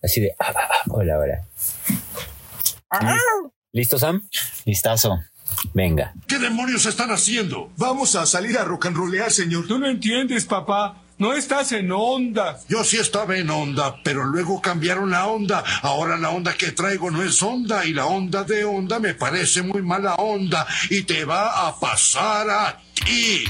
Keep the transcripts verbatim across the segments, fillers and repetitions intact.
Así de, ah, ah, ah, hola, hola. ¿Listo, Sam? Listazo. Venga. ¿Qué demonios están haciendo? Vamos a salir a rock and rollear, señor. Tú no entiendes, papá. No estás en onda. Yo sí estaba en onda, pero luego cambiaron la onda. Ahora la onda que traigo no es onda y la onda de onda me parece muy mala onda y te va a pasar a ti.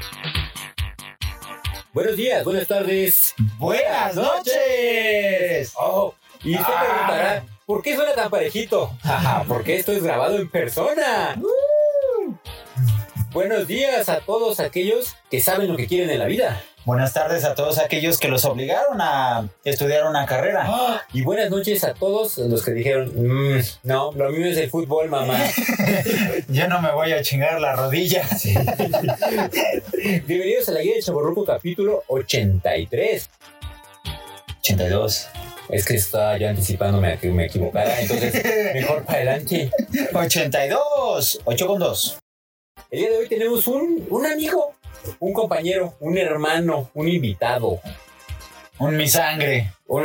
Buenos días, buenas tardes. ¡Buenas noches! Oh, y usted Ah. preguntará, ¿por qué suena tan parejito? Jaja, porque esto es grabado en persona. Uh. Buenos días a todos aquellos que saben lo que quieren en la vida. Buenas tardes a todos aquellos que los obligaron a estudiar una carrera. ¡Ah! Y buenas noches a todos los que dijeron, mmm, no, lo mío es el fútbol, mamá. Yo no me voy a chingar la rodilla. Sí. Bienvenidos a la Guía del Chavorruco, capítulo ochenta y tres. ochenta y dos. Es que estaba yo anticipándome a que me equivocara, entonces mejor para adelante. ochenta y dos. ocho con dos. El día de hoy tenemos un, un amigo, un compañero, un hermano, un invitado. Un mi sangre. Un...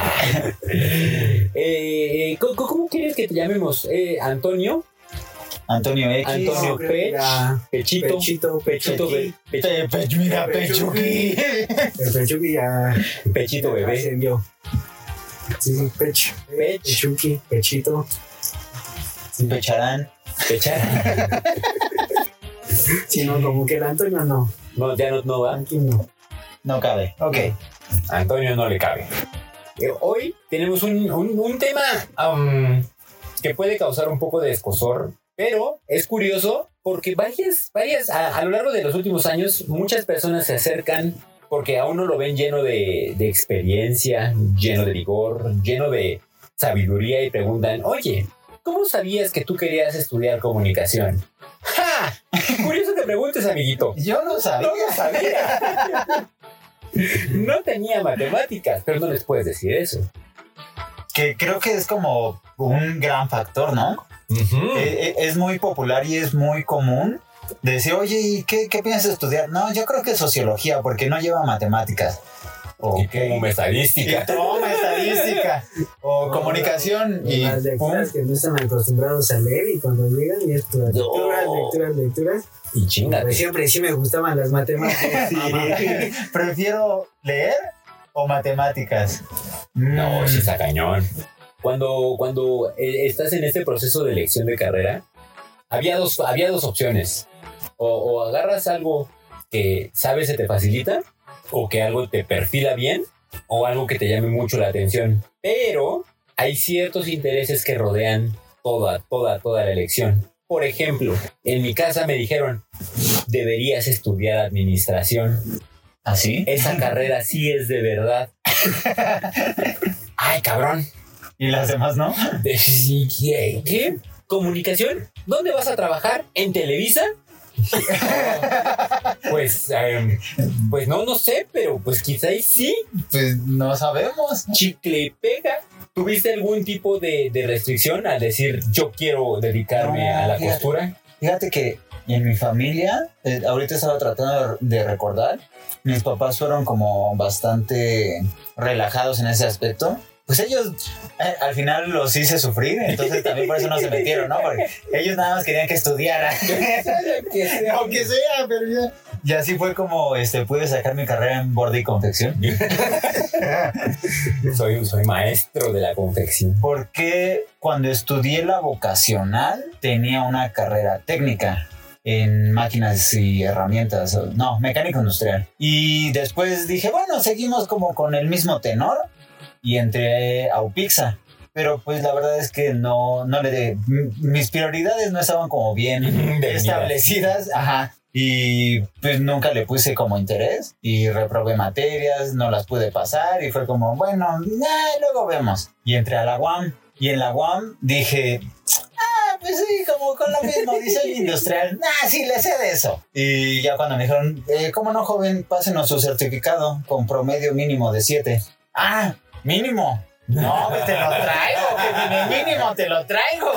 eh, ¿cómo, ¿Cómo quieres que te llamemos? Eh, ¿Antonio? Antonio X. Antonio Pech. Pechito. Pechito, Pechito, Pechuqui. be- Pe- pe- mira, Pechuqui. El Pechuqui ya Pechito bebé. ascendió. Sí, sí, Pech. Pech. Pechuqui, Pechito. Pecharán. Pechar. Sí, no, como que el Antonio no. No, ya no, no va. Aquí no. No cabe. Ok. A Antonio no le cabe. Eh, hoy tenemos un, un, un tema um, que puede causar un poco de escozor, pero es curioso porque varias, varias a, a lo largo de los últimos años, muchas personas se acercan porque a uno lo ven lleno de, de experiencia, lleno de vigor, lleno de sabiduría y preguntan, oye, ¿cómo sabías que tú querías estudiar comunicación? ¡Ja! Curioso que preguntes, amiguito. Yo no sabía. No lo sabía. No tenía matemáticas, pero no les puedes decir eso. Que creo que es como un gran factor, ¿no? Uh-huh. Eh, eh, Es muy popular y es muy común decir, oye, ¿y qué, qué piensas estudiar? No, yo creo que sociología, porque no lleva matemáticas. O Y como y estadística. toma estadística. O comunicación. Y Las lecturas pum. que no están acostumbrados a leer y cuando llegan y es puras No. lecturas, lecturas, lecturas. Y chingate. Pues siempre sí me gustaban las matemáticas. mamá. Prefiero leer o matemáticas. No, Mm. sí está cañón. Cuando, cuando eh, estás en este proceso de elección de carrera, había dos, había dos opciones. O, o agarras algo que sabes se te facilita, o que algo te perfila bien, o algo que te llame mucho la atención. Pero hay ciertos intereses que rodean toda, toda, toda la elección. Por ejemplo, en mi casa me dijeron, deberías estudiar administración. ¿Así? Esa carrera sí es de verdad. Ay, cabrón. ¿Y las demás no? De- ¿Qué? ¿Qué? ¿Comunicación? ¿Dónde vas a trabajar? ¿En Televisa? Pues, em, pues no, no sé, pero pues quizá y sí. Pues no sabemos. Chicle y pega. ¿Tuviste algún tipo de, de restricción al decir yo quiero dedicarme No, a la fíjate. costura? Fíjate que en mi familia, eh, ahorita estaba tratando de recordar, mis papás fueron como bastante relajados en ese aspecto. Pues ellos eh, al final los hice sufrir, entonces también por eso no se metieron, ¿no? Porque ellos nada más querían que estudiara. Que sea. Aunque sea, pero ya. Y así fue como este, pude sacar mi carrera en borde y confección. Soy, soy maestro de la confección. Porque cuando estudié la vocacional tenía una carrera técnica en máquinas y herramientas, no, mecánico industrial. Y después dije, bueno, seguimos como con el mismo tenor y entré a UPIXA. Pero pues la verdad es que no, no le de, m- mis prioridades no estaban como bien Definidas. establecidas, ajá. Y pues nunca le puse como interés y reprobé materias, no las pude pasar y fue como, bueno, nah, luego vemos. Y entré a la U A M y en la U A M dije, ah, pues sí, como con lo mismo, diseño industrial, nah, sí, le sé de eso. Y ya cuando me dijeron, eh, ¿cómo no, joven? Pásenos su certificado con promedio mínimo de siete. Ah, mínimo. No, pues te lo traigo, que mínimo te lo traigo.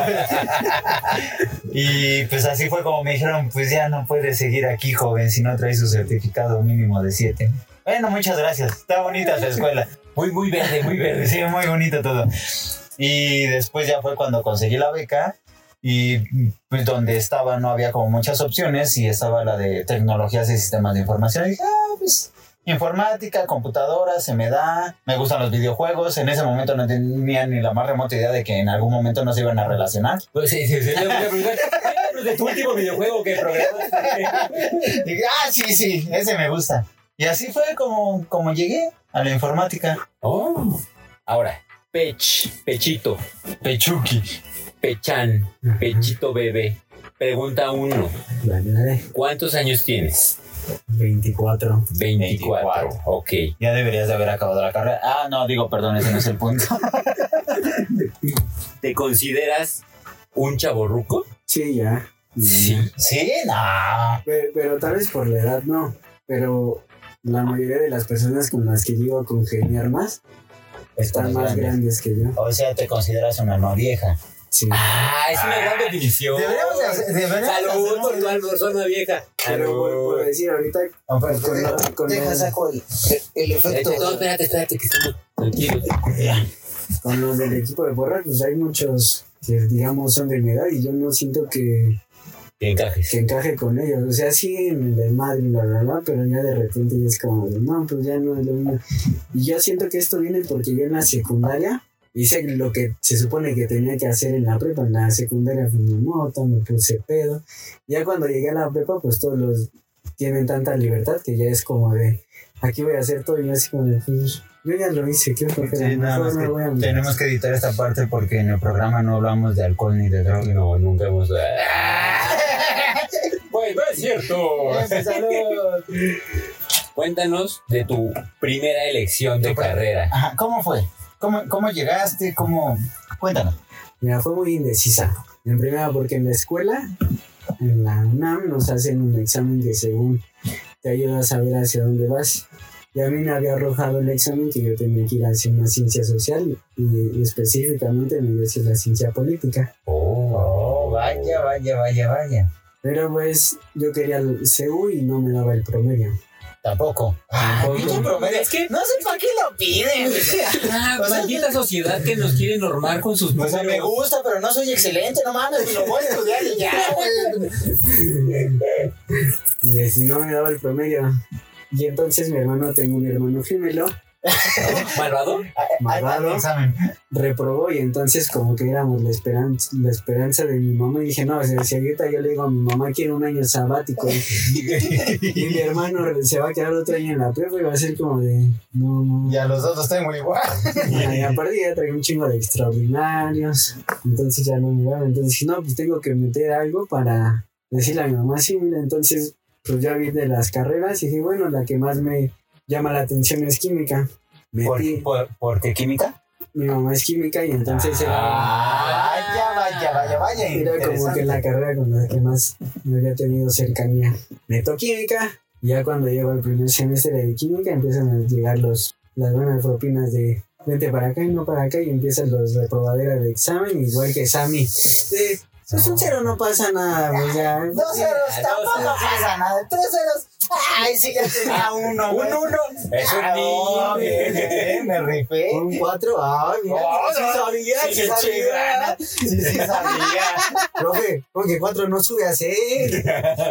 Y pues así fue como me dijeron, pues ya no puedes seguir aquí, joven, si no traes su certificado mínimo de siete. Bueno, muchas gracias. Está bonita su escuela. Muy, muy verde, muy verde. Sí, muy bonito todo. Y después ya fue cuando conseguí la beca y pues donde estaba no había como muchas opciones y estaba la de tecnologías y sistemas de información. Y dije, ah, pues informática, computadora, se me da, me gustan los videojuegos. En ese momento no tenía ni la más remota idea de que en algún momento nos iban a relacionar. Pues sí, sí, sí. De tu último videojuego que programaste. Dije, ah, sí, sí, ese me gusta. Y así fue como, como llegué a la informática. Oh. Ahora, Pech, Pechito, Pechuki. Pechan, Pechito bebé. Pregunta uno. Vale, ¿Cuántos años tienes? veinticuatro. veinticuatro. Ok. Ya deberías de haber acabado la carrera. Ah, no, digo, perdón, ese no es el punto. ¿Te consideras un chavorruco? Sí, ya. Sí. Sí, no. Pero, pero tal vez por la edad no. Pero la mayoría de las personas con las que llego a congeniar más están más grandes que yo. O sea, te consideras una no vieja. Sí. Ah, es una gran definición. Deberíamos de hacer- deberíamos Salud hacer por un- tu almorzona vieja. Pero por, por decir ahorita, Pues, con, lo- con, deja los, saco el, el efecto. No, espérate, espérate, que estamos tranquilos. con los del equipo de porra, pues hay muchos que digamos son de mi edad y yo no siento que, Que encajes. que encaje con ellos. O sea, sí en el de madre, bla, bla, bla, pero ya de repente ya es como, no, pues ya no es lo mismo. Y yo siento que esto viene porque yo en la secundaria hice lo que se supone que tenía que hacer en la prepa. En la secundaria fui mota, me puse pedo. Ya cuando llegué a la prepa, pues todos los tienen tanta libertad que ya es como de, aquí voy a hacer todo y yo así como de, pues, yo ya lo hice, ¿qué fue? Sí, nada más que tenemos que editar esta parte porque en el programa no hablamos de alcohol ni de droga. No, nunca hemos. Pues no es cierto. Salud. Cuéntanos de tu primera elección de Tu pri- carrera. Ajá, ¿cómo fue? ¿Cómo, cómo llegaste? ¿Cómo? Cuéntanos. Mira, fue muy indecisa. En primera, porque en la escuela, en la UNAM, nos hacen un examen que según te ayuda a saber hacia dónde vas. Y a mí me había arrojado el examen que yo tenía que ir hacia una ciencia social y, y específicamente me dio hacia la ciencia política. Oh, vaya, vaya, vaya, vaya. Pero pues yo quería el C U y no me daba el promedio. Tampoco. Ah, Tampoco. pinche promedio. Es que- no sé para qué lo piden. Ah, O sea, maldita sociedad que nos quiere normar con sus O sea, me números. gusta, pero no soy excelente, no mames, lo voy a estudiar y ya, güey. Y así no me daba el promedio. Y entonces mi hermano, tengo un hermano gemelo, ¿Malvado? malvado, Examen. reprobó y entonces como que éramos la esperanza, la esperanza de mi mamá y dije, no, si, si ahorita yo le digo a mi mamá quiero un año sabático y, y mi hermano se va a quedar otro año en la prepa y va a ser como de, no, no. Y a los dos tengo igual. Y aparte ya traía un chingo de extraordinarios, entonces ya no me daba, entonces dije, no, pues tengo que meter algo para decirle a mi mamá, sí, mira, entonces pues ya vi de las carreras y dije, bueno, la que más me llama la atención es química. ¿Por, Metí, por, ¿Por qué química? mi mamá es química y entonces era, Ah, vaya, vaya, vaya, vaya. era como que interesante. la carrera con la que más me había tenido cercanía. Meto química y ya cuando llego al primer semestre de química empiezan a llegar los, las buenas propinas de vente para acá y no para acá y empiezan los reprobaderas de examen igual que Sammy. De, pues un cero no pasa nada, pues ya. Dos ceros, Ah, tampoco dos ceros. pasa nada. Tres ceros. Ay, sí, ya tenía uno. Un uno. Es un Ah, niño. bien, bien, me rifé. Un cuatro, ah, mira, Oh, sí no, sabía, sí, sí qué sabía. chingada. Sí, sí, sabía. Profe, porque cuatro no sube a seis.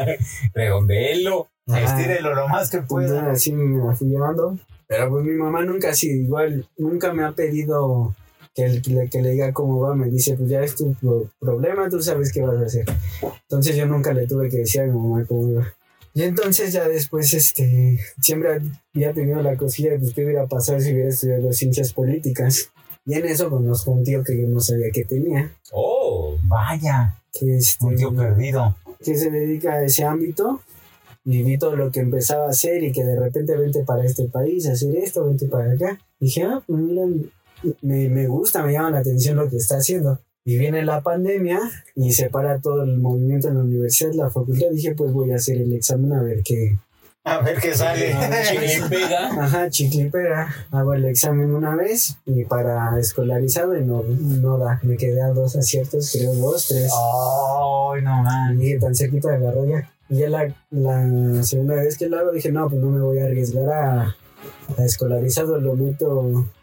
Redondelo. Estírelo lo más que Entonces pueda. así me la fui llevando. Pero pues mi mamá nunca así, igual, nunca me ha pedido que, el- que, le, que le diga cómo va. Me dice, pues ya es tu pro- problema, tú sabes qué vas a hacer. Entonces yo nunca le tuve que decir a mi mamá cómo iba. Y entonces ya después, este, siempre había tenido la cosilla de pues, qué hubiera pasado si hubiera estudiado ciencias políticas. Y en eso conozco un tío que yo no sabía que tenía. Oh. Vaya, Que, este, un tío perdido. que se dedica a ese ámbito y vi todo lo que empezaba a hacer y que de repente vente para este país a hacer esto, vente para acá. Dije, ah, pues mira, me, me gusta, me llama la atención lo que está haciendo. Y viene la pandemia y se para todo el movimiento en la universidad, la facultad. Dije, pues voy a hacer el examen a ver qué. A ver qué sale. Chicle y pega. Ajá, chicle y pega. Hago el examen una vez y para escolarizado y no, no da. Me quedé a dos aciertos, creo, dos, tres. Ay, no man. Y dije, tan cerquita de la raya. Y ya la, la segunda vez que lo hago dije, no, pues no me voy a arriesgar a, a escolarizado, lo meto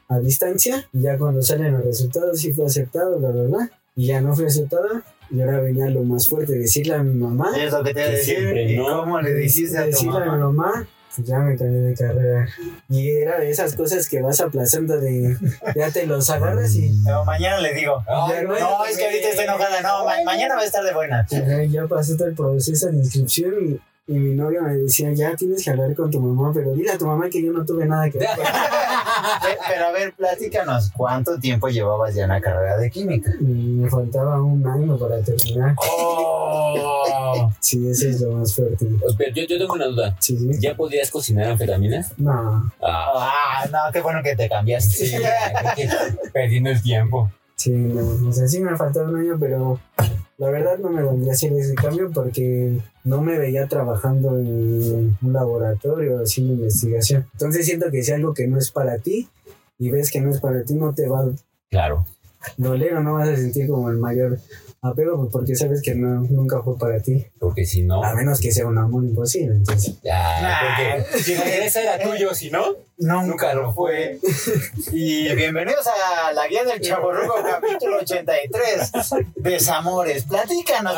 a distancia, y ya cuando salen los resultados sí fue aceptado, bla, bla, bla, y ya no fue aceptado, y ahora venía lo más fuerte, decirle a mi mamá, Es lo que te voy a Que decir. siempre, ¿Y ¿no? cómo le dijiste a tu decirle a mi mamá? mamá, pues ya me cambié de carrera, y era de esas cosas que vas aplazando de, ya te los agarras y Pero mañana le digo. Ay, Ya, No, es que ahorita estoy enojada. No, ma- mañana va a estar de buena. ya, ya pasó todo el proceso de inscripción, y Y mi novia me decía, ya tienes que hablar con tu mamá, pero dile a tu mamá que yo no tuve nada que ver. Pe- Pero a ver, platícanos, ¿cuánto tiempo llevabas ya en la carrera de química? Y me faltaba un año para terminar. Oh. Sí, ese es lo más fuerte. Pero yo, yo tengo una duda. Sí, sí. ¿Ya podías cocinar anfetaminas? No, Ah, Ah, no, qué bueno que te cambiaste. sí, perdiendo el tiempo. sí, no. O sea, sí me faltaba un año, pero la verdad no me volví a hacer ese cambio porque no me veía trabajando en un laboratorio haciendo investigación. Entonces siento que si algo que no es para ti y ves que no es para ti, no te va a Claro. doler o no vas a sentir como el mayor apego, pues porque sabes que no, nunca fue para ti. Porque si no. A menos que sea un amor imposible, entonces. Ya, porque si ese era tuyo, si no, nunca lo fue. Y bienvenidos a la guía del Chavorruco, capítulo ochenta y tres. Desamores, platícanos.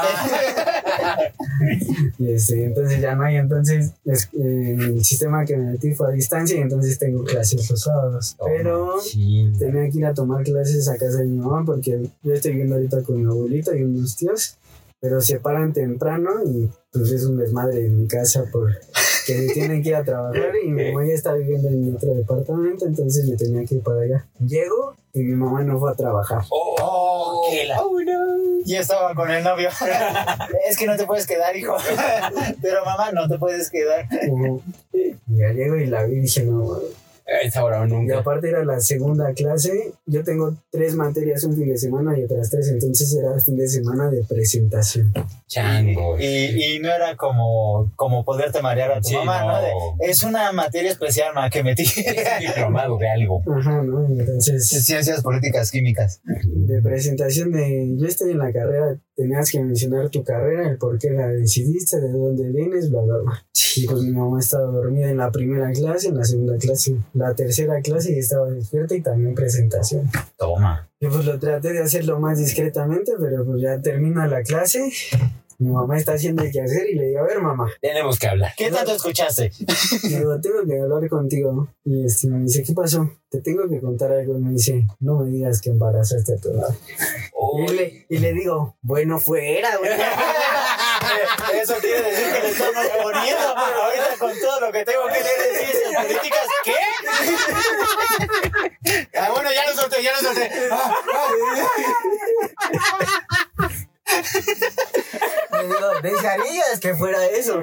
Y este, entonces ya no hay, entonces es- eh, el sistema que me metí fue a distancia y entonces tengo clases los sábados. Pero Sí. tenía que ir a tomar clases a casa de mi mamá porque yo estoy viviendo ahorita con mi abuelito y unos tíos, pero se paran temprano y pues es un desmadre en mi casa porque tienen que ir a trabajar y mi mamá ya está viviendo en otro departamento, entonces me tenía que ir para allá. Llego y mi mamá no fue a trabajar. Oh, qué la- oh, no. Y estaba con el novio. Es que no te puedes quedar, hijo. Pero mamá, no te puedes quedar. Y ya llego y la vi y dije, no, Es ahora o y nunca. aparte era la segunda clase, yo tengo tres materias un fin de semana y otras tres, entonces era el fin de semana de presentación. Chango. Y, y no era como, como poderte marear a tu Sí, mamá, ¿no? no. De, es una materia especial, ma, que metí. Es un diplomado de algo. Ajá, ¿no? Entonces, Ciencias políticas químicas. de presentación de, yo estoy en la carrera, tenías que mencionar tu carrera, el por qué la decidiste, de dónde vienes, bla, bla, bla. Y pues mi mamá estaba dormida en la primera clase, en la segunda clase, la tercera clase y estaba despierta y también presentación. Toma. Yo pues lo traté de hacerlo más discretamente, pero pues ya termina la clase, mi mamá está haciendo el quehacer y le digo, a ver mamá, Tenemos que hablar. ¿Qué tanto escuchaste? y digo, tengo que hablar contigo. Y este, me dice, ¿qué pasó? Te tengo que contar algo. Y me dice, no me digas que embarazaste a tu lado. Oh, Y le, y le digo, bueno, fuera, güey. Eso quiere decir que le estamos poniendo ahorita con todo lo que tengo que leer de ciencias políticas. ¿Qué? Ah, bueno, ya lo solté, ya lo solté. Ah, Le digo, ¿desearías que fuera eso?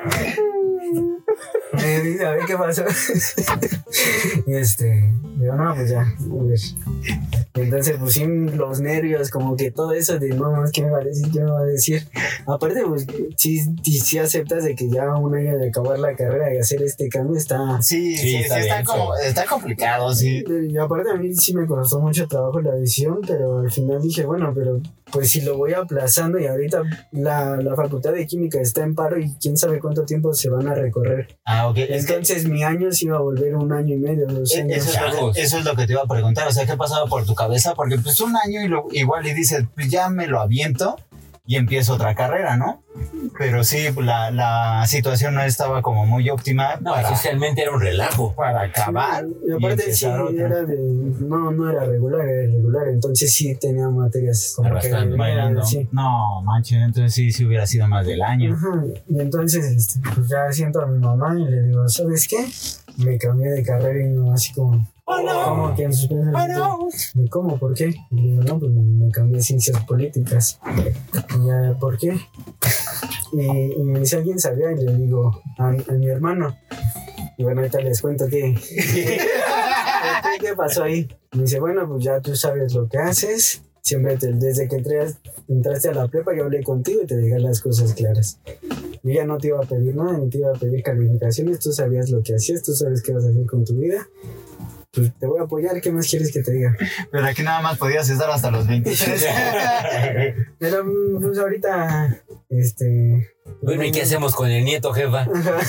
Me dice, a ver qué pasó. Y este, digo, no, pues ya. A ver. Entonces, pues sí, los nervios, como que todo eso de no, ¿qué me va a decir? ¿Qué me va a decir? Aparte, pues sí, sí, sí aceptas de que ya un año de acabar la carrera y hacer este cambio está. Sí, Sí, sí, sí, está está, denso. como, está complicado, sí. Y aparte, a mí sí me costó mucho trabajo la decisión, pero al final dije, bueno, pero pues si lo voy aplazando y ahorita la, la facultad de química está en paro y quién sabe cuánto tiempo se van a recorrer. Ah, ok. Es que Entonces mi año se iba a volver un año y medio, dos Eh, años. Eso es, lo Changos. que, eso es lo que te iba a preguntar, o sea, ¿qué pasaba por tu cabeza? Porque pues un año y lo, igual y dices, pues ya me lo aviento y empiezo otra carrera, ¿no? Pero sí, la, la situación no estaba como muy óptima no, para, socialmente era un relajo. para acabar. Y aparte sí, empezar otra. era de, no, no era regular, era irregular, entonces sí tenía materias como que Arrastrando, Bailando. sí. No, manches, entonces sí, sí hubiera sido más del año. Ajá. Y entonces este, pues ya siento a mi mamá y le digo, ¿sabes qué? Me cambié de carrera y mi mamá así como, Oh, no. ¿cómo que en sus Oh, no. ¿De cómo? ¿Por qué? Y le digo, no, pues me cambié a ciencias políticas. Y ya, ¿por qué? Y, y me dice, ¿alguien sabía? Y le digo, a, a mi hermano. Y bueno, ahorita les cuento qué, qué, qué pasó ahí. Me dice, bueno, pues ya tú sabes lo que haces. Siempre te- desde que entras- entraste a la prepa yo hablé contigo y te dejé las cosas claras. Yo ya no te iba a pedir nada, ni te iba a pedir calificaciones. Tú sabías lo que hacías, tú sabes qué vas a hacer con tu vida. pues te voy a apoyar, ¿qué más quieres que te diga? Pero aquí nada más podías estar hasta los veintitrés. Pero pues ahorita, este... Bueno, ¿y qué hacemos con el nieto, jefa?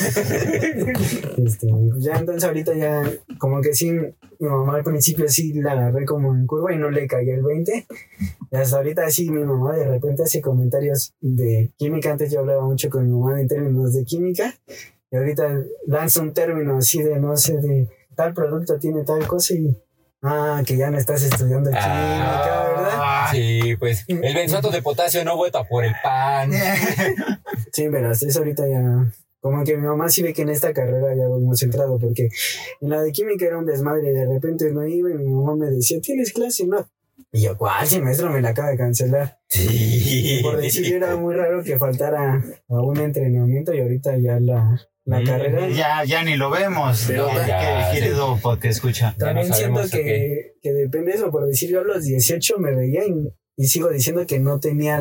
este, pues ya entonces ahorita ya, como que sí, mi mamá al principio sí la agarré como en curva y no le caí el veinte. Y hasta ahorita sí, mi mamá de repente hace comentarios de química. Antes yo hablaba mucho con mi mamá en términos de química. Y ahorita lanza un término así de, no sé, de tal producto tiene tal cosa y... Ah, que ya no estás estudiando química, Ah, ¿verdad? Sí, pues el benzoato de potasio no vota por el pan. Sí, pero hasta eso ahorita ya... Como que mi mamá sí ve que en esta carrera ya voy muy centrado, porque en la de química era un desmadre, de repente no iba y mi mamá me decía, ¿tienes clase? No. Y yo, ¿cuál? Si maestro me la acaba de cancelar. Sí. Por decir, era muy raro que faltara a un entrenamiento y ahorita ya la, la carrera... Ya, ya ni lo vemos. Pero ya, ya, que, querido porque escucha. También no siento sabemos a que, que depende de eso. Por decir, yo a los dieciocho me veía y, y sigo diciendo que no tenía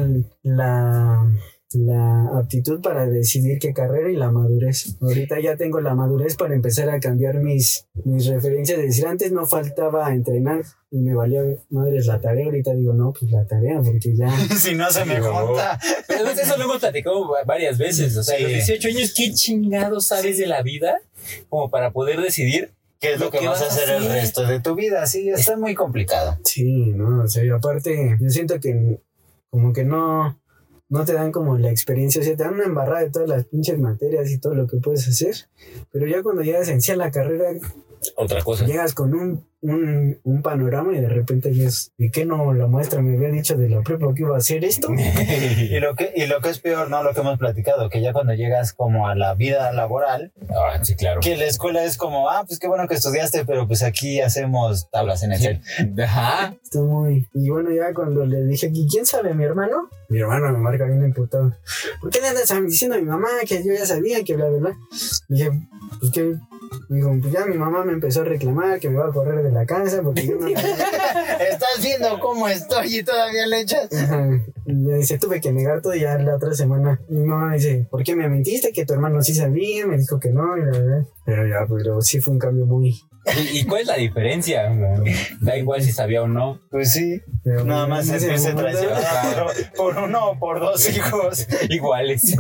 la, la aptitud para decidir qué carrera y la madurez. Ahorita ya tengo la madurez para empezar a cambiar mis, mis referencias. De decir, antes no faltaba entrenar y me valía madres la tarea. Ahorita digo, no, pues la tarea, porque ya... Si no se me No. junta. Pero además eso lo hemos platicado varias veces. O sea, Sí. a los dieciocho años, ¿qué chingados sabes de la vida? Como para poder decidir ¿Qué es lo, lo que, que vas a vas a hacer el hacer. resto de tu vida? Sí, está muy complicado. Sí, no, o sea, y aparte, yo siento que como que no, no te dan como la experiencia, o sea, te dan una embarrada de todas las pinches materias y todo lo que puedes hacer, pero ya cuando llegas en sí a la carrera, otra cosa. llegas con un, un, un panorama y de repente dices, ¿y qué no la maestra me había dicho de la prepa que iba a hacer esto? Y lo que y lo que es peor, no lo que hemos platicado, que ya cuando llegas como a la vida laboral, Ah, sí, claro. que la escuela es como, ah, pues qué bueno que estudiaste, pero pues aquí hacemos tablas en Excel. Ajá. Está muy... Y bueno, ya cuando le dije aquí, ¿quién sabe? ¿Mi hermano? Mi hermano me marca bien emputado. ¿Por qué le andas diciendo a mi mamá que yo ya sabía que bla, bla, bla? Dije, pues que... Digo, pues ya mi mamá me empezó a reclamar que me iba a correr de la casa porque yo no... Estás viendo cómo estoy y todavía le echas. Ajá. Y me dice, tuve que negar todo y ya la otra semana mi mamá me dice, ¿por qué me mentiste? Que tu hermano sí sabía, me dijo que no, y la verdad. Pero ya, pero sí fue un cambio muy... ¿Y, y cuál es la diferencia? Da igual si sabía o no. Pues sí, Pero nada más en ese sentirse momento- traicionado por, por uno o por dos hijos. Iguales.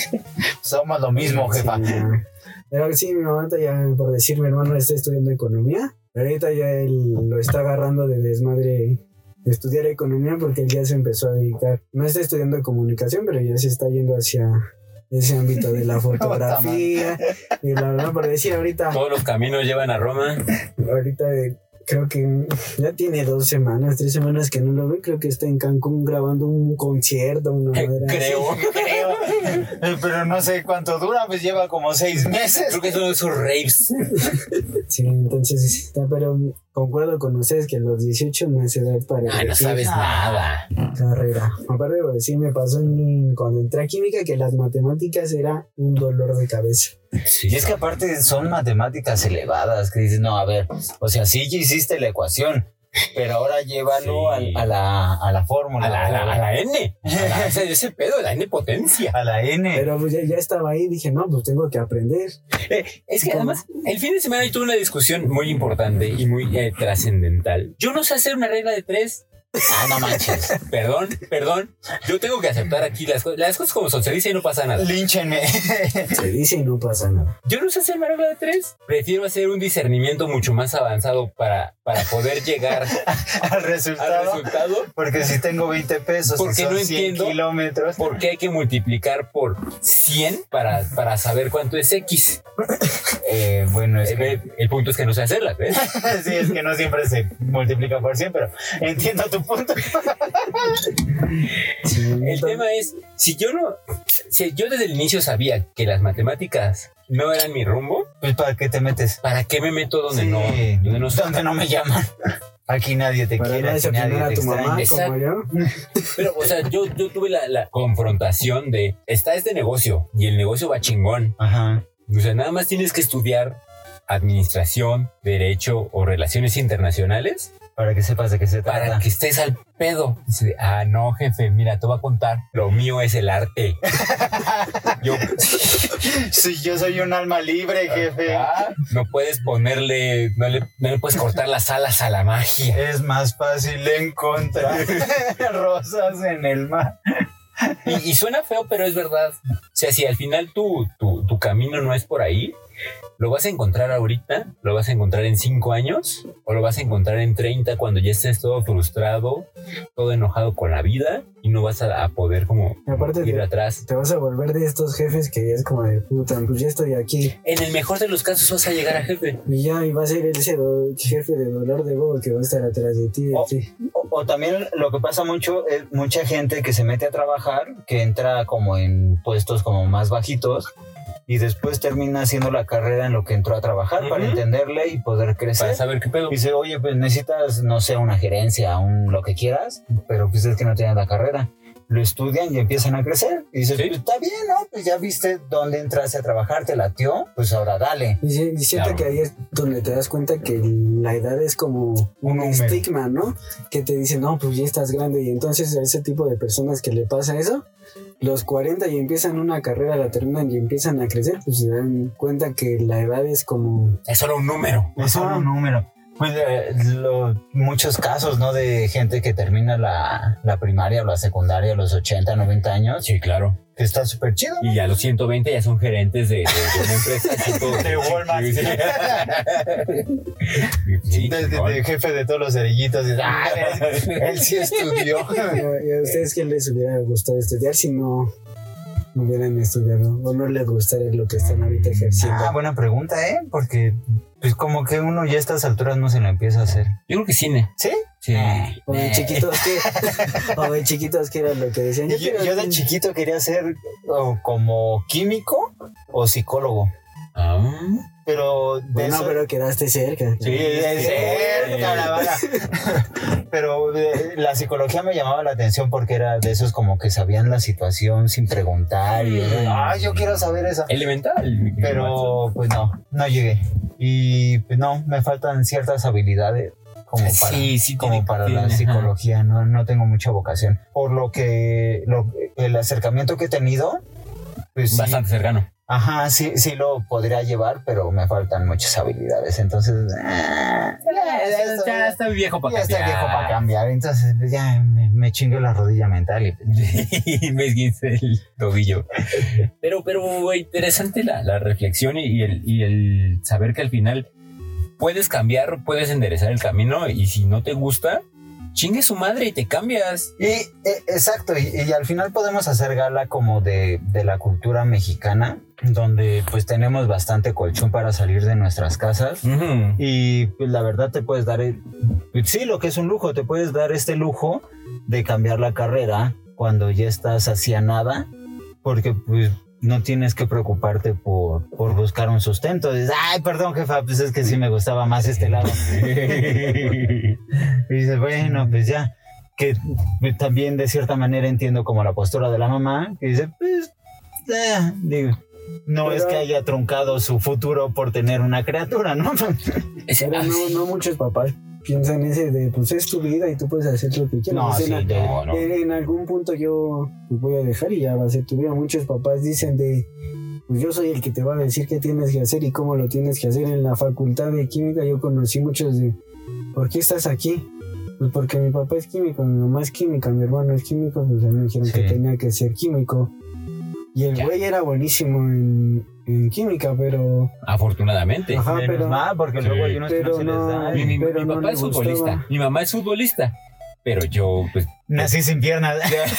Somos lo mismo, jefa. Sí, ya. Pero sí, mi mamá ya, por decir, mi hermano está estudiando economía. Pero ahorita ya él lo está agarrando de desmadre de estudiar economía porque él ya se empezó a dedicar. No está estudiando comunicación, pero ya se está yendo hacia ese ámbito de la fotografía. Y la verdad, por decir, ahorita, Todos los caminos llevan a Roma. ahorita eh, creo que ya tiene dos semanas, tres semanas que no lo ve. Creo que está en Cancún grabando un concierto, una madre así. Creo. Creo. Eh, Pero no sé cuánto dura, pues lleva como seis meses. Creo que son esos raves. Sí, entonces, está, pero concuerdo con ustedes que los dieciocho no es edad para Ah, no elegir sabes nada. carrera. Aparte, pues, sí me pasó en- cuando entré a química que las matemáticas era un dolor de cabeza. Y es que aparte son matemáticas elevadas, que dices, no, a ver, o sea, sí ya hiciste la ecuación, pero ahora llévalo Sí. al- a, la, a la fórmula. A la, a la, a la N. A la- ese, ese pedo, la N potencia. A la N. Pero pues ya, ya estaba ahí y dije, no, pues tengo que aprender. Eh, es que además, el fin de semana yo tuve una discusión muy importante y muy eh, trascendental. Yo no sé hacer una regla de tres. Ah, no manches. Perdón, perdón. Yo tengo que aceptar aquí las cosas. Las cosas como son, se dice y no pasa nada. Línchenme. Se dice y no pasa nada. Yo no sé hacer una regla de tres. Prefiero hacer un discernimiento mucho más avanzado para, para poder llegar Al al resultado. resultado. Porque si tengo veinte pesos Porque y son no cien entiendo kilómetros. ¿Por qué hay que multiplicar por cien para, para saber cuánto es X? Eh, bueno, es que, Eh, El punto es que no sé hacerlas, ¿ves? sí, es que no siempre se multiplica por cien, pero entiendo tu punto. Sí, El entonces- tema es, si yo no, si yo desde el inicio sabía que las matemáticas no eran mi rumbo, Pues para qué te metes. ¿para qué me meto donde Sí, no, donde no donde no me llaman. Aquí nadie te para quiere, no aquí decepcionar nadie a te tu extraña. mamá Exacto. como yo. Pero, o sea, yo, yo tuve la, la confrontación de, está este negocio y el negocio va chingón. Ajá. O sea, nada más tienes que estudiar administración, derecho o relaciones internacionales Para que sepas de qué se trata. Para que estés al pedo. Dice, ah, no, jefe, mira, te voy a contar. Lo mío es el arte. Yo, Sí, yo soy un alma libre, jefe. ah, no puedes ponerle, no le, no le puedes cortar las alas a la magia. Es más fácil encontrar rosas en el mar. Y, y suena feo, pero es verdad. O sea, si al final tu, tu, tu camino no es por ahí, lo vas a encontrar ahorita, lo vas a encontrar en cinco años, o lo vas a encontrar en treinta cuando ya estés todo frustrado, todo enojado con la vida y no vas a, a poder como Aparte ir te, atrás. te vas a volver de estos jefes que es como de puta, pues ya estoy aquí. En el mejor de los casos vas a llegar a jefe. Y ya y va a ser ese do- jefe de dolor de bobo que va a estar atrás de ti. De Oh. ti. O, o también lo que pasa mucho es mucha gente que se mete a trabajar, que entra como en puestos como más bajitos y después termina haciendo la carrera en lo que entró a trabajar Ujú. para entenderle y poder crecer. Para saber qué pedo. Dice, oye, pues necesitas, no sé, una gerencia, un lo que quieras, pero pues es que no tienes la carrera. Lo estudian y empiezan a crecer. Y dices, Sí. pues está bien, ¿no? Pues ya viste dónde entraste a trabajar, te latió, pues ahora dale. Y, si- y siento Claro. que ahí es donde te das cuenta que la edad es como un número. estigma, ¿no? Que te dicen, no, pues ya estás grande. Y entonces a ese tipo de personas que le pasa eso, los cuarenta y empiezan una carrera, la terminan y empiezan a crecer, pues se dan cuenta que la edad es como... Es solo un número. Es solo un número. Pues eh, lo- muchos casos, ¿no? De gente que termina la, la primaria o la secundaria a los ochenta, noventa años, Sí, claro. que está súper chido, ¿no? Y a los ciento veinte ya son gerentes de, de, de una empresa. así todo- De Walmart. Sí, De, de- chingón. de jefe de todos los cerillitos. Y, ah, él, él sí estudió. ¿Y a, y a ustedes qué les hubiera gustado estudiar si no hubieran estudiado? ¿O no les gustaría lo que están ahorita ejerciendo? Ah, buena pregunta, ¿eh? Porque pues como que uno ya a estas alturas no se lo empieza a hacer. Yo creo que cine. ¿Sí? Sí. O de chiquitos, ¿qué? O de chiquitos, ¿qué era lo que decían? Yo, quiero yo de ser- chiquito quería ser o como químico o psicólogo. Ah, Pero de Bueno, eso- pero quedaste cerca. Sí, es cerca, la vara. Pero eh, la psicología me llamaba la atención porque era de esos como que sabían la situación sin preguntar y ah, yo quiero saber eso. elemental. Pero pues no, no llegué. Y pues no, me faltan ciertas habilidades como para, Sí, sí, como tiene- para tiene, la ajá. psicología, no, no tengo mucha vocación. Por lo que lo- el acercamiento que he tenido, pues sí, Bastante cercano. ajá, sí, sí lo podría llevar, pero me faltan muchas habilidades. Entonces, ah, ya, estoy- Ya está viejo para ya cambiar. estoy viejo para cambiar. Entonces, pues, ya me, me chingué la rodilla mental. Y, Y me esguince el tobillo. Pero, pero interesante la, la reflexión y, y el, y el saber que al final puedes cambiar, puedes enderezar el camino y si no te gusta, chingue su madre y te cambias. y eh, exacto, y, y al final podemos hacer gala como de, de la cultura mexicana, donde pues tenemos bastante colchón para salir de nuestras casas. Ujú. Y pues, la verdad te puedes dar, el- sí, lo que es un lujo, te puedes dar este lujo de cambiar la carrera cuando ya estás hacia nada, porque pues no tienes que preocuparte por, por buscar un sustento. Dices, ay, perdón, jefa, pues es que sí me gustaba más este lado. Y dices, bueno, pues ya, que pues, también de cierta manera entiendo como la postura de la mamá, que dice, pues, eh, digo, no Pero- es que haya truncado su futuro por tener una criatura, ¿no? Ese- Pero ah, no, sí. no muchos papás piensan ese de, pues es tu vida y tú puedes hacer lo que quieras. No, O sea, sí, en, de- No, no. en- en algún punto yo pues, voy a dejar y ya va a ser tu vida. Muchos papás dicen de, pues yo soy el que te va a decir qué tienes que hacer y cómo lo tienes que hacer. En la facultad de química yo conocí muchos de, ¿por qué estás aquí? Pues porque mi papá es químico, mi mamá es química, mi hermano es químico, pues a mí me dijeron Sí. que tenía que ser químico. Y el Ya. güey era buenísimo en, en química, pero... Afortunadamente. Ajá, Menos pero- mal, porque luego hay unos que no pero se les no- da. Mi, mi- mi pero no papá le es futbolista. gustaba. Mi mamá es futbolista. Pero yo, pues, Nací sin piernas.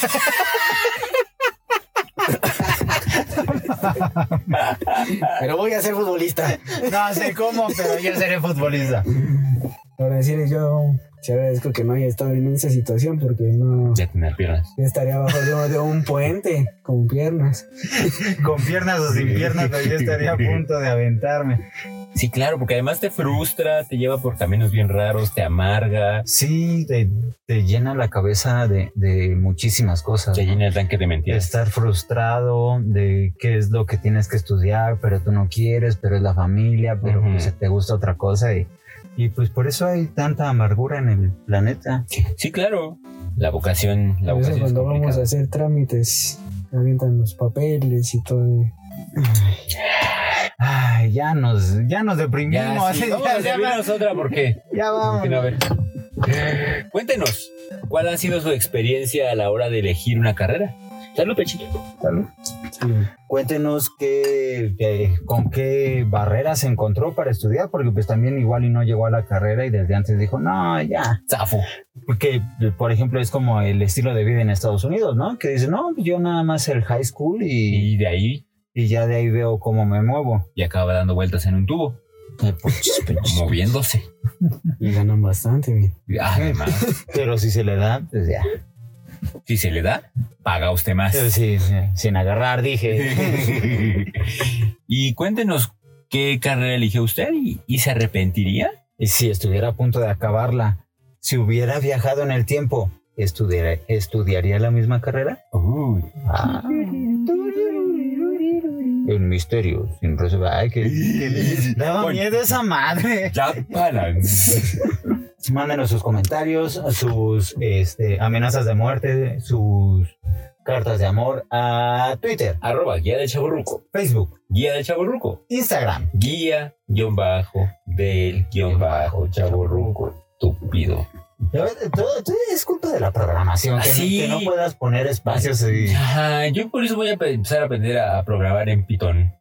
Pero voy a ser futbolista. No sé cómo, pero yo seré futbolista. Ahora decir, yo te agradezco que no haya estado en esa situación porque no ya tener piernas. yo estaría abajo de, de un puente con piernas. Con piernas o sin piernas, pero yo estaría a punto de aventarme. Sí, claro, porque además te frustra, te lleva por caminos bien raros, te amarga, Sí, te, te llena la cabeza de, de muchísimas cosas. te ¿no? llena el tanque de De mentiras. estar frustrado, de qué es lo que tienes que estudiar, pero tú no quieres, pero es la familia, pero Ujú. pues te gusta otra cosa y Y pues por eso hay tanta amargura en el planeta. Sí, claro. La vocación, la Por eso vocación es cuando vamos a complicada. hacer trámites, avientan los papeles y todo. Ay, ya nos, ya nos deprimimos. Ya, sí, vamos a Ya, ya, servirnos otra porque... ya vamos. A ver. Cuéntenos, ¿cuál ha sido su experiencia a la hora de elegir una carrera? Salud, Pechito. Salud. Cuéntenos qué, qué- con qué barreras se encontró para estudiar, porque pues también igual y no llegó a la carrera y desde antes dijo, no, ya. Zafo. Porque, por ejemplo, es como el estilo de vida en Estados Unidos, ¿no? Que dice, no, pues yo nada más el high school y, Y de ahí y ya de ahí veo cómo me muevo. y acaba dando vueltas en un tubo, Eh, pues, moviéndose. Y ganan bastante bien. Además, Pero si se le da, pues ya. si se le da, paga usted más. Pero sí, sí, sin agarrar, dije. Y cuéntenos qué carrera eligió usted y, y se arrepentiría. Y si estuviera a punto de acabarla, si hubiera viajado en el tiempo, ¿estudiaría, estudiaría la misma carrera? Uy. Ah. El misterio sin resolver. Ay, que, que daba Bueno. miedo esa madre. Ya paran. Mándenos sus comentarios, sus este, amenazas de muerte, sus cartas de amor a Twitter, Arroba guía del chavorruco. Facebook, Guía del chavorruco. Instagram. Guía guión bajo del guión bajo chavorruco. Estúpido. Ya ves, Todo, todo es culpa de la programación, que, Sí. que no puedas poner espacios y... Ajá, yo por eso voy a pe- empezar a aprender a programar en Python.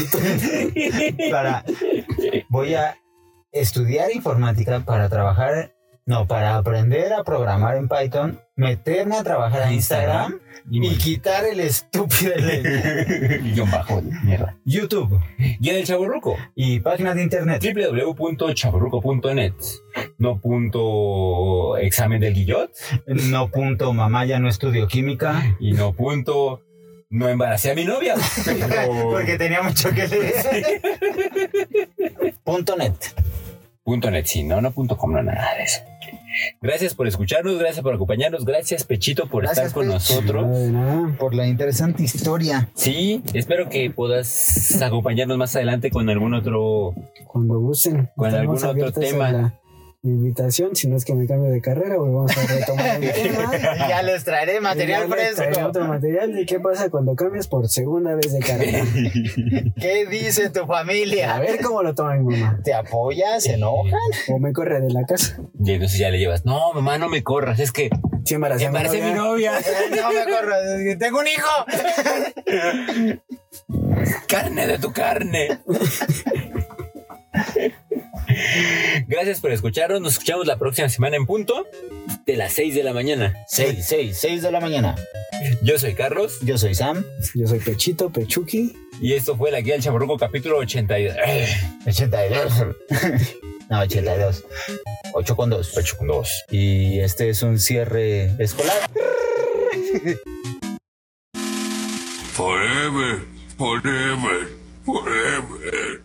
para voy a estudiar informática para trabajar, no, para aprender a programar en Python, meterme a trabajar a Instagram y quitar el estúpido Guión bajo, mierda. YouTube Guía del chavorruco. y páginas de internet. w w w punto chavorruco punto net. No punto examen del guillot. No punto mamá ya no estudio química Y no punto no embaracé a mi novia. Pero- porque tenía mucho que leer. Punto net. Punto net, sí, no, no punto com, no nada de eso. Gracias por escucharnos, gracias por acompañarnos, gracias Pechito por Gracias, estar con Pech. nosotros. Nada de nada. Por la interesante historia. Sí, espero que puedas acompañarnos más adelante con algún otro. Cuando gusten. Con estamos algún otro abiertos a tema. la invitación, si no es que me cambio de carrera, pues vamos a retomar el tema. Ya les traeré material Y ya les traeré fresco. otro material. ¿Y qué pasa cuando cambias por segunda vez de carrera? ¿Qué dice tu A familia? ver cómo lo toma mi mamá. ¿Te apoya? ¿Se enojan? O me corre de la casa. Y entonces ya le llevas. No, mamá, no me corras, es que Sí, embaracé a mi embaracé a mi novia. novia. No me corro, tengo un hijo. Carne de tu carne. Gracias por escucharnos. Nos escuchamos la próxima semana en punto de las seis de la mañana. seis, seis, seis de la mañana. Yo soy Carlos Yo soy Sam. Yo soy Pechito, Pechuki. y esto fue la Guía del Chavorruco capítulo ochenta y dos. ochenta y dos. No, ochenta y dos. ocho con dos. ocho con dos. Y este es un cierre escolar. Forever, forever, forever.